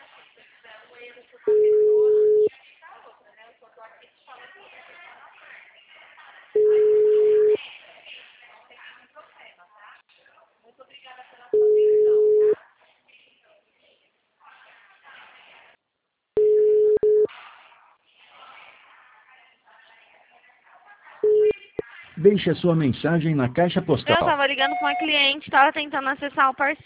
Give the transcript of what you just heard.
Deixe a sua mensagem na caixa Eu postal. tava ligando com uma cliente, tava tentando acessar o parceiro.